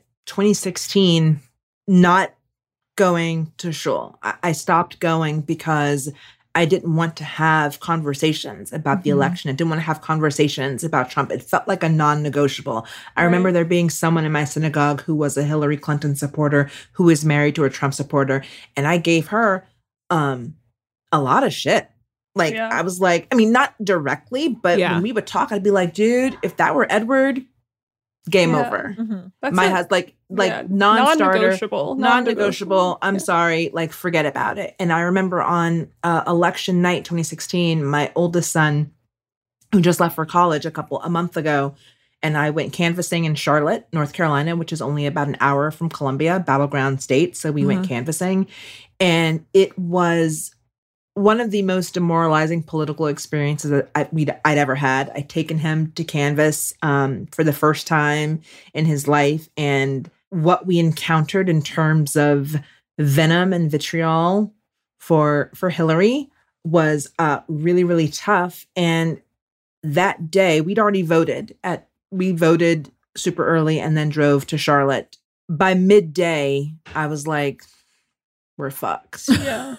2016 not going to shul. I stopped going because I didn't want to have conversations about the election. I didn't want to have conversations about Trump. It felt like a non-negotiable. I remember there being someone in my synagogue who was a Hillary Clinton supporter who was married to a Trump supporter. And I gave her a lot of shit. Like, I was like, I mean, not directly, but when we would talk, I'd be like, dude, if that were Edward, game over. That's My husband, non-starter, non-negotiable. non-negotiable. I'm sorry, like, forget about it. And I remember on election night 2016, my oldest son, who just left for college a month ago, and I went canvassing in Charlotte, North Carolina, which is only about an hour from Columbia, battleground state. So we went canvassing, and it was one of the most demoralizing political experiences that I'd ever had. I'd taken him to canvass for the first time in his life, and what we encountered in terms of venom and vitriol for Hillary was really, really tough. And that day, we'd already voted. We voted super early and then drove to Charlotte. By midday, I was like, we're fucked. Yeah.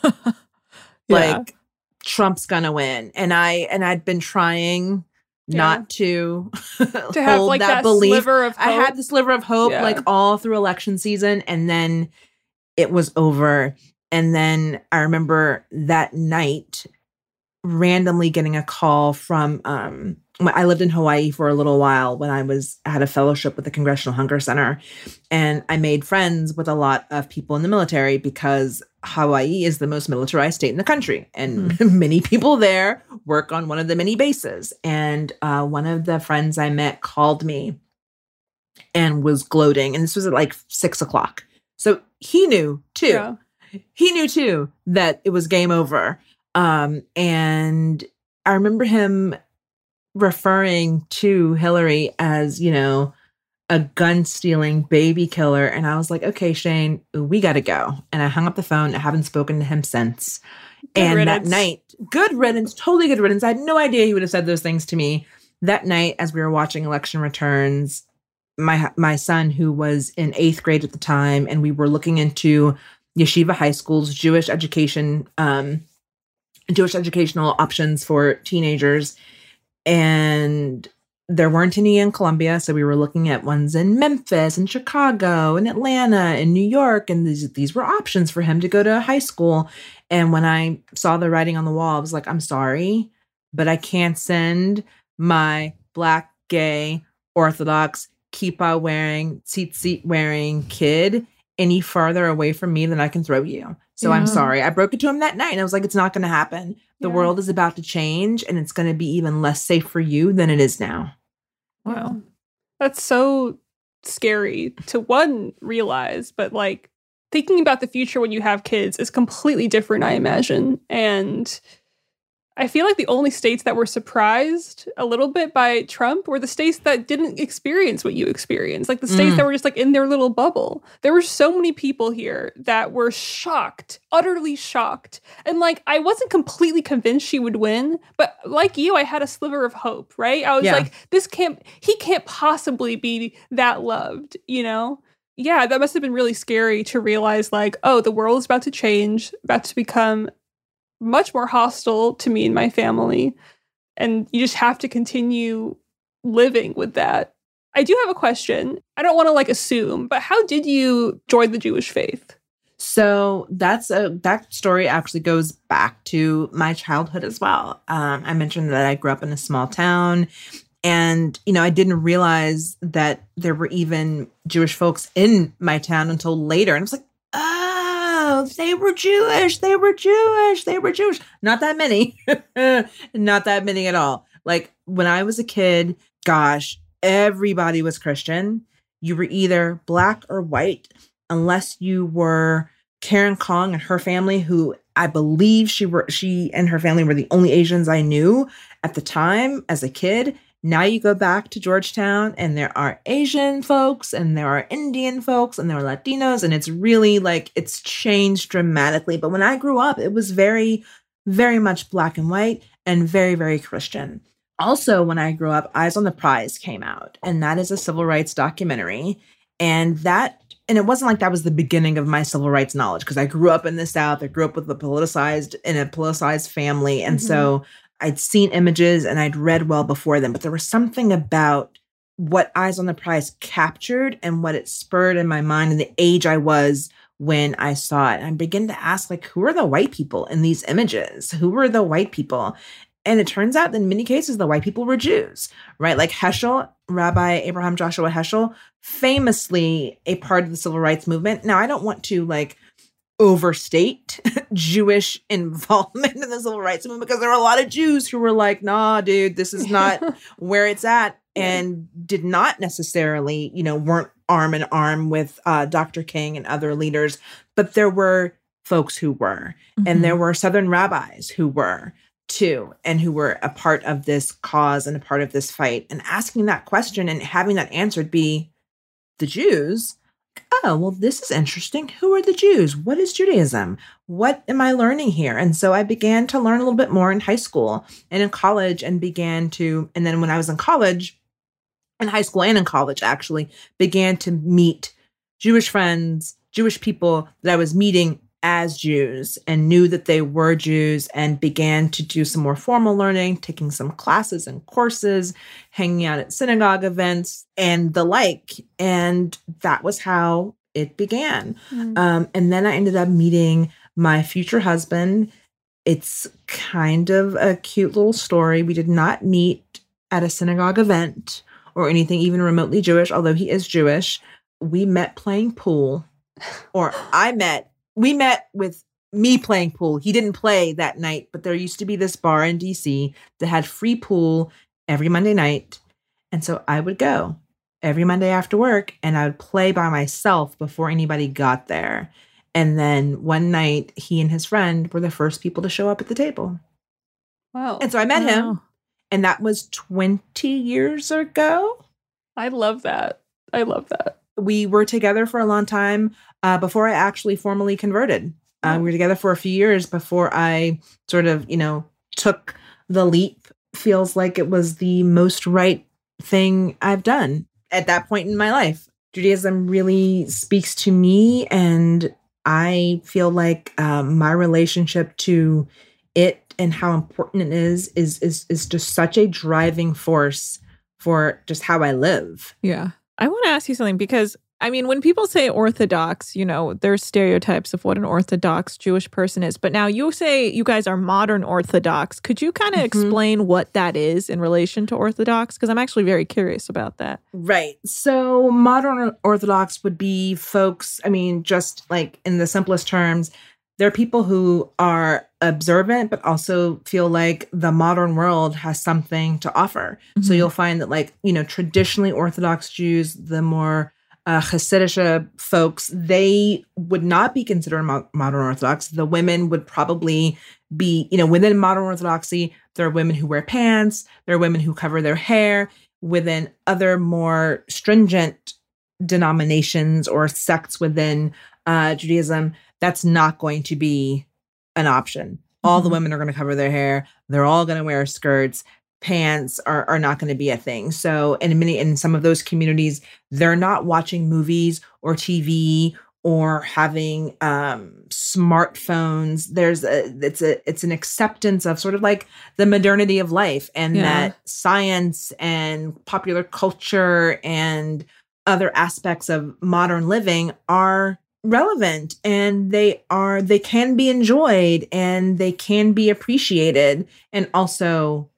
Like, Trump's gonna win. And I'd been trying not to have like that belief. Sliver of hope. I had the sliver of hope like all through election season, and then it was over. And then I remember that night randomly getting a call from I lived in Hawaii for a little while when I had a fellowship with the Congressional Hunger Center, and I made friends with a lot of people in the military because Hawaii is the most militarized state in the country, and many people there work on one of the many bases. And one of the friends I met called me and was gloating, and this was at like 6:00. So he knew too. Yeah. He knew too that it was game over. And I remember him referring to Hillary as, a gun-stealing baby killer. And I was like, okay, Shane, we got to go. And I hung up the phone. I haven't spoken to him since. Good riddance. That night, good riddance, totally good riddance. I had no idea he would have said those things to me. That night, as we were watching election returns, my son, who was in 8th grade at the time, and we were looking into yeshiva high schools, Jewish educational options for teenagers. And there weren't any in Columbia. So we were looking at ones in Memphis and Chicago and Atlanta and New York. And these were options for him to go to high school. And when I saw the writing on the wall, I was like, I'm sorry, but I can't send my Black, gay, Orthodox, kippah wearing, tzitzit wearing kid any farther away from me than I can throw you. So I'm sorry. I broke it to him that night, and I was like, it's not going to happen. The world is about to change, and it's going to be even less safe for you than it is now. Wow. That's so scary to realize, but like thinking about the future when you have kids is completely different, I imagine. And I feel like the only states that were surprised a little bit by Trump were the states that didn't experience what you experienced, like the states that were just like in their little bubble. There were so many people here that were shocked, utterly shocked. And like, I wasn't completely convinced she would win, but like you, I had a sliver of hope, right? I was like, he can't possibly be that loved, Yeah, that must have been really scary to realize like, oh, the world is about to change, about to become much more hostile to me and my family. And you just have to continue living with that. I do have a question. I don't want to like assume, but how did you join the Jewish faith? So that story actually goes back to my childhood as well. I mentioned that I grew up in a small town, and, I didn't realize that there were even Jewish folks in my town until later. And I was like, oh, they were Jewish. They were Jewish. They were Jewish. Not that many. Not that many at all. Like when I was a kid, gosh, everybody was Christian. You were either black or white, unless you were Karen Kong and her family, who I believe she and her family were the only Asians I knew at the time as a kid. Now you go back to Georgetown and there are Asian folks and there are Indian folks and there are Latinos, and it's really like it's changed dramatically. But when I grew up, it was very, very much black and white and very, very Christian. Also, when I grew up, Eyes on the Prize came out, and that is a civil rights documentary. And it wasn't like that was the beginning of my civil rights knowledge, because I grew up in the South. I grew up in a politicized family. And so I'd seen images and I'd read well before them, but there was something about what Eyes on the Prize captured and what it spurred in my mind and the age I was when I saw it. And I began to ask, like, who are the white people in these images? Who were the white people? And it turns out that in many cases, the white people were Jews, right? Like Heschel, Rabbi Abraham Joshua Heschel, famously a part of the civil rights movement. Now, I don't want to overstate Jewish involvement in the civil rights movement, because there were a lot of Jews who were like, nah, dude, this is not where it's at, and did not necessarily, weren't arm in arm with Dr. King and other leaders. But there were folks who were, and there were Southern rabbis who were too, and who were a part of this cause and a part of this fight. And asking that question and having that answered be the Jews. Oh, well, this is interesting. Who are the Jews? What is Judaism? What am I learning here? And so I began to learn a little bit more in high school and in college, and then when I was in college, in high school and in college, actually, began to meet Jewish friends, Jewish people that I was meeting as Jews, and knew that they were Jews, and began to do some more formal learning, taking some classes and courses, hanging out at synagogue events and the like. And that was how it began. And then I ended up meeting my future husband. It's kind of a cute little story. We did not meet at a synagogue event or anything even remotely Jewish, although he is Jewish. We met playing pool, we met with me playing pool. He didn't play that night, but there used to be this bar in DC that had free pool every Monday night. And so I would go every Monday after work, and I would play by myself before anybody got there. And then one night, he and his friend were the first people to show up at the table. Wow. And so I met him, and that was 20 years ago. I love that. We were together for a long time before I actually formally converted. We were together for a few years before I sort of, took the leap. Feels like it was the most right thing I've done at that point in my life. Judaism really speaks to me, and I feel like my relationship to it and how important it is just such a driving force for just how I live. Yeah. I want to ask you something, because when people say Orthodox, there's stereotypes of what an Orthodox Jewish person is. But now you say you guys are modern Orthodox. Could you kind of explain what that is in relation to Orthodox? Because I'm actually very curious about that. Right. So modern Orthodox would be folks, just like in the simplest terms, they're people who are observant, but also feel like the modern world has something to offer. So you'll find that traditionally Orthodox Jews, the more Hasidic folks, they would not be considered modern Orthodox. The women would probably be, within modern Orthodoxy, there are women who wear pants, there are women who cover their hair. Within other more stringent denominations or sects within Judaism, that's not going to be an option. All the women are going to cover their hair. They're all going to wear skirts. Pants are not going to be a thing. So in some of those communities, they're not watching movies or TV or having smartphones. It's an acceptance of sort of like the modernity of life, and that science and popular culture and other aspects of modern living are relevant, and they can be enjoyed, and they can be appreciated, and also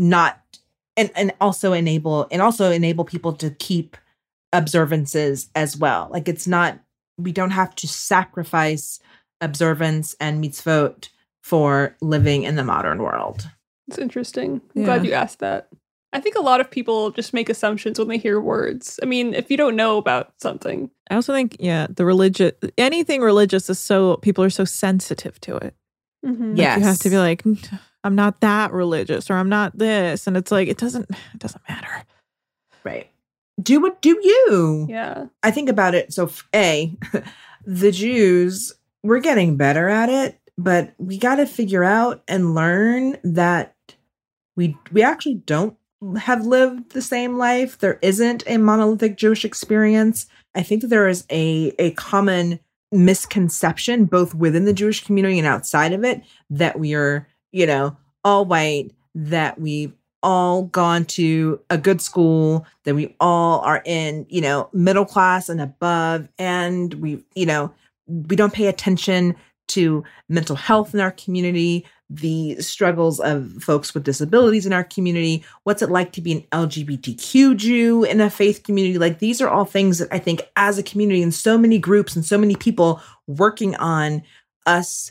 also enable people to keep observances as well. Like we don't have to sacrifice observance and mitzvot for living in the modern world. It's interesting. I'm Yeah. glad you asked that. I think a lot of people just make assumptions when they hear words. I mean, if you don't know about something. I also think, anything religious is people are so sensitive to it. Mhm. Yes. You have to be like, I'm not that religious, or I'm not this. And it's like, it doesn't matter. Right. Do what do you. Yeah. I think about it. So, the Jews, we're getting better at it, but we got to figure out and learn that we actually don't have lived the same life. There isn't a monolithic Jewish experience. I think that there is a common misconception, both within the Jewish community and outside of it, that we are, all white, that we've all gone to a good school, that we all are in, middle class and above. And we don't pay attention to mental health in our community, the struggles of folks with disabilities in our community, what's it like to be an LGBTQ Jew in a faith community. Like, these are all things that I think as a community and so many groups and so many people working on us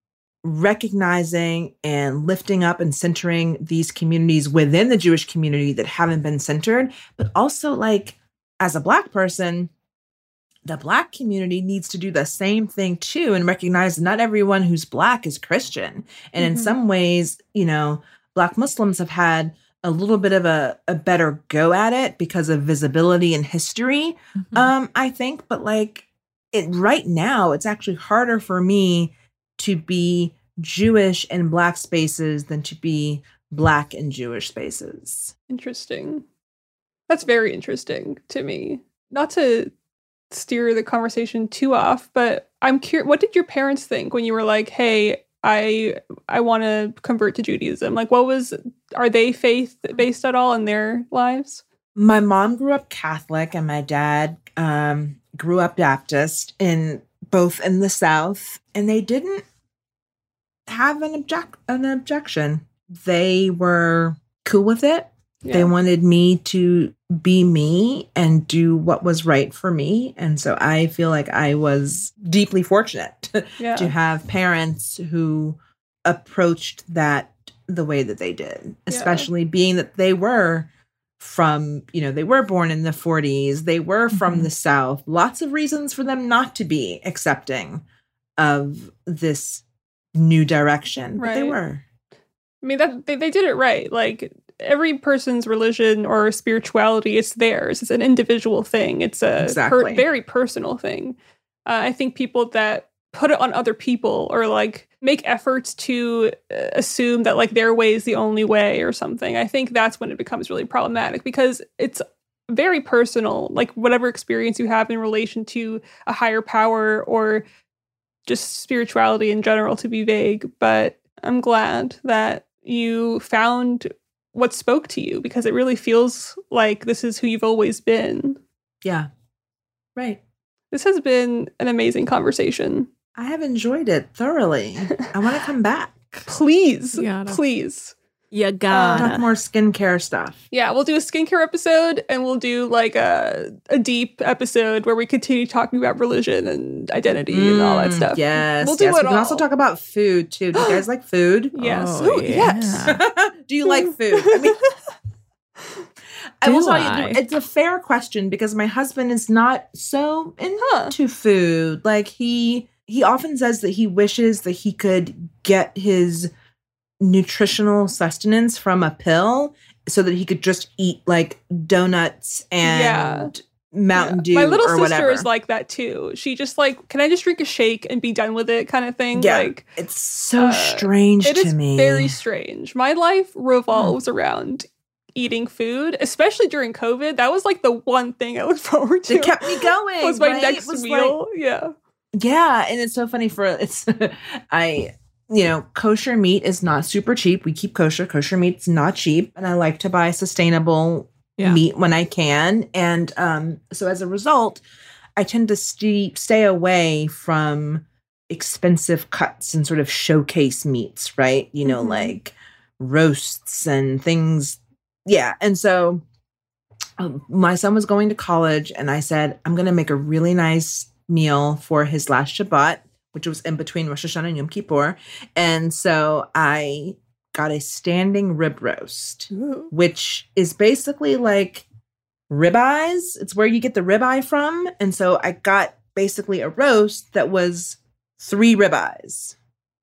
recognizing and lifting up and centering these communities within the Jewish community that haven't been centered, but also, like, as a Black person, the Black community needs to do the same thing too, and recognize that not everyone who's Black is Christian. And in some ways, Black Muslims have had a little bit of a better go at it because of visibility and history, I think. But right now, it's actually harder for me to be Jewish in Black spaces than to be Black in Jewish spaces. Interesting. That's very interesting to me. Not to steer the conversation too off, but I'm curious, what did your parents think when you were like, hey, I want to convert to Judaism? Like, are they faith-based at all in their lives? My mom grew up Catholic and my dad grew up Baptist, both in the South, and they didn't have an objection. They were cool with it. Yeah. They wanted me to be me and do what was right for me. And so I feel like I was deeply fortunate to have parents who approached that the way that they did, especially being that they were from, they were born in the 40s. They were from the South. Lots of reasons for them not to be accepting of this new direction, but they were. I mean, they did it right. Like, every person's religion or spirituality, it's theirs. It's an individual thing. It's a very personal thing. I think people that put it on other people or make efforts to assume that their way is the only way or something, I think that's when it becomes really problematic, because it's very personal, whatever experience you have in relation to a higher power or just spirituality in general, to be vague. But I'm glad that you found what spoke to you, because it really feels like this is who you've always been. Yeah. Right. This has been an amazing conversation. I have enjoyed it thoroughly. I want to come back. Please. Gotta. Please. You gotta. Talk more skincare stuff. Yeah, we'll do a skincare episode, and we'll do a deep episode where we continue talking about religion and identity and all that stuff. Yes. We'll do it We all. can also talk about food too. Do you guys like food? Yes. Oh, Yes. Do you like food? I mean, I will Do tell I? you, it's a fair question because my husband is not so into food. He often says that he wishes that he could get his nutritional sustenance from a pill so that he could just eat donuts and Mountain Dew. My little or sister whatever. is like that too. She just can I just drink a shake and be done with it kind of thing? Yeah, it's so strange it to is me. Very strange. My life revolves around eating food, especially during COVID. That was the one thing I looked forward to. It kept me going. Was my right? next meal. Yeah, and it's so funny kosher meat is not super cheap. We keep kosher. Kosher meat's not cheap. And I like to buy sustainable meat when I can. And so as a result, I tend to stay away from expensive cuts and sort of showcase meats, right? Like roasts and things. Yeah. And so my son was going to college and I said, I'm going to make a really nice meal for his last Shabbat. which was in between Rosh Hashanah and Yom Kippur. And so I got a standing rib roast, which is basically like ribeyes. It's where you get the ribeye from. And so I got basically a roast that was 3 ribeyes.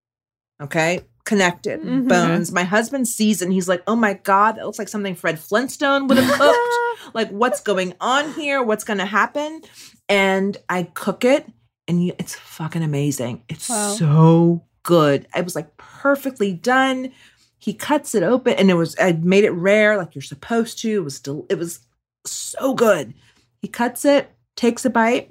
Okay. Connected bones. My husband sees it and he's like, oh my God, that looks like something Fred Flintstone would have cooked. Like, what's going on here? What's going to happen? And I cook it and it's fucking amazing. It's so good. It was like perfectly done. He cuts it open and I made it rare like you're supposed to. It was so good. He cuts it, takes a bite,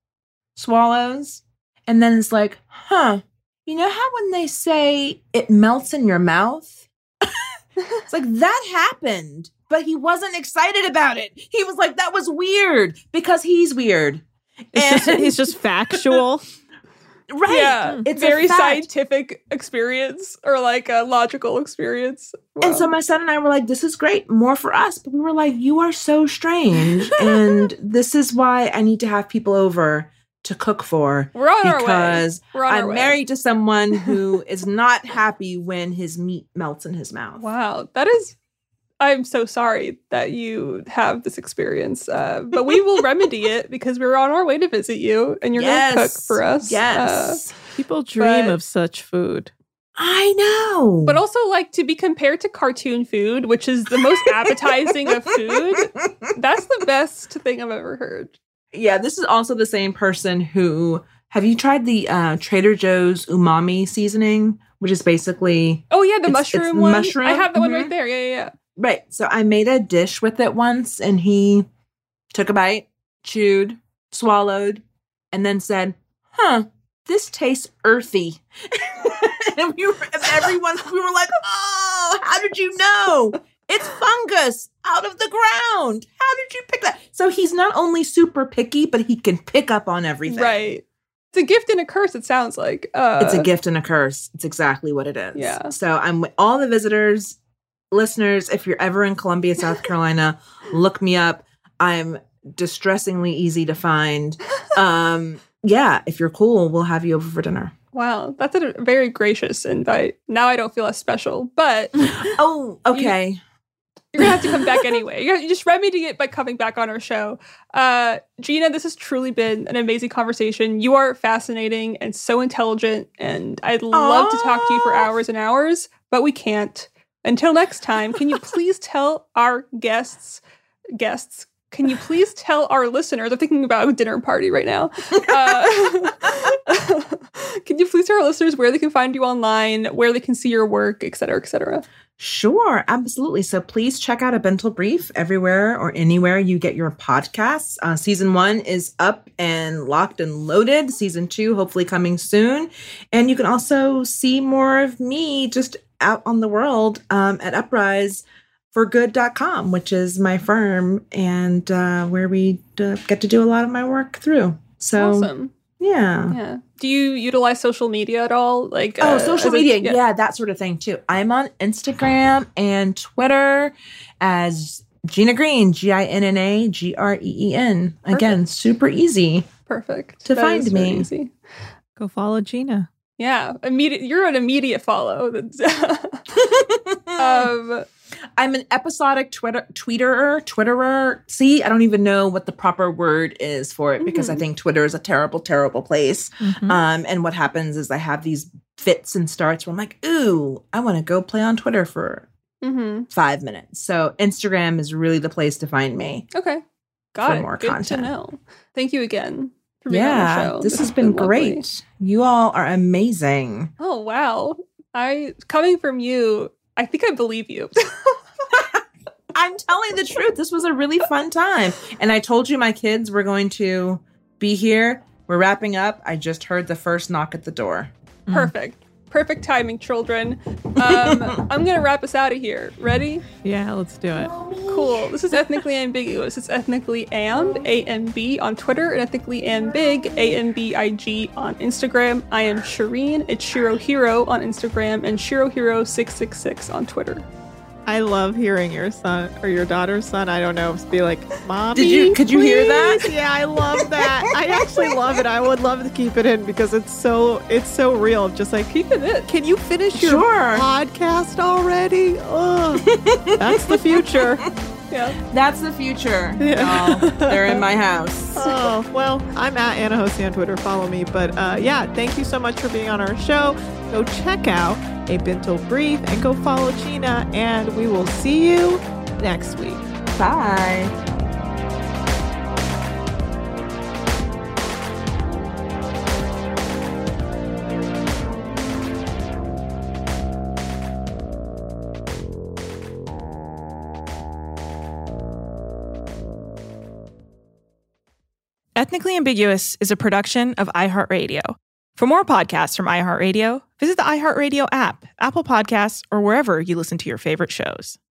swallows, and then it's like, you know how when they say it melts in your mouth? It's like that happened, but he wasn't excited about it. He was like, that was weird because he's weird. He's just factual. Right. Yeah. It's very scientific experience or like a logical experience. Wow. And so my son and I were like, this is great. More for us. But we were like, you are so strange. And this is why I need to have people over to cook for. We're on our way. Because I'm married to someone who is not happy when his meat melts in his mouth. Wow. I'm so sorry that you have this experience, but we will remedy it because we're on our way to visit you and you're going to cook for us. Yes. People dream of such food. I know. But also like to be compared to cartoon food, which is the most appetizing of food. That's the best thing I've ever heard. Yeah, this is also the same person who, have you tried the Trader Joe's umami seasoning, which is basically... Oh yeah, the mushroom one. Mushroom. I have that one right there. Yeah. Right. So I made a dish with it once and he took a bite, chewed, swallowed, and then said, this tastes earthy. And we were like, oh, how did you know? It's fungus out of the ground. How did you pick that? So he's not only super picky, but he can pick up on everything. Right. It's a gift and a curse, it sounds like. It's a gift and a curse. It's exactly what it is. Yeah. So I'm with all the visitors, listeners, if you're ever in Columbia, South Carolina, look me up. I'm distressingly easy to find. Yeah, if you're cool, we'll have you over for dinner. Wow, that's a very gracious invite. Now I don't feel as special, but... Oh, okay. You're going to have to come back anyway. You just remedy it by coming back on our show. Gina, this has truly been an amazing conversation. You are fascinating and so intelligent, and I'd love to talk to you for hours and hours, but we can't. Until next time, can you please tell our guests, can you please tell our listeners, they're thinking about a dinner party right now. Can you please tell our listeners where they can find you online, where they can see your work, et cetera, et cetera? Sure, absolutely. So please check out A Bintel Brief everywhere or anywhere you get your podcasts. Season 1 is up and locked and loaded. Season 2, hopefully coming soon. And you can also see more of me just out on the world at upriseforgood.com, which is my firm and where we get to do a lot of my work through. So, awesome. Yeah. Do you utilize social media at all? Like social media. Yeah, that sort of thing too. I'm on Instagram and Twitter as Gina Green, GINNAGREEN. Again, super easy. Perfect. To find me. Easy. Go follow Gina. Yeah, you're an immediate follow. I'm an episodic Twitterer. See, I don't even know what the proper word is for it because I think Twitter is a terrible, terrible place. And what happens is I have these fits and starts where I'm like, ooh, I want to go play on Twitter for 5 minutes. So Instagram is really the place to find me. Okay. Got it. More Good content. to know. Thank you again for being on the show. This has been great. Lovely. You all are amazing. Oh, wow. Coming from you, I think I believe you. I'm telling the truth. This was a really fun time. And I told you my kids were going to be here. We're wrapping up. I just heard the first knock at the door. Perfect. Perfect timing, children. I'm going to wrap us out of here. Ready? Yeah, let's do it. Cool. This is Ethnically Ambiguous. It's Ethnically Amb, A-M-B on Twitter, and Ethnically Ambig, A-M-B-I-G on Instagram. I am Shireen. It's Shiro Hero on Instagram, and Shiro Hero 666 on Twitter. I love hearing your son or your daughter's son. I don't know. Be like, Mommy. Could you hear that? Yeah, I love that. I actually love it. I would love to keep it in because it's so real. Just like, Keep it in. can you finish your podcast already? Oh, that's the future. Yeah. That's the future. Yeah. Oh, they're in my house. Oh, well, I'm at Anna Hosey on Twitter. Follow me. But yeah, thank you so much for being on our show. Go check out A Bintel Brief and go follow Gina. And we will see you next week. Bye. Ethnically Ambiguous is a production of iHeartRadio. For more podcasts from iHeartRadio, visit the iHeartRadio app, Apple Podcasts, or wherever you listen to your favorite shows.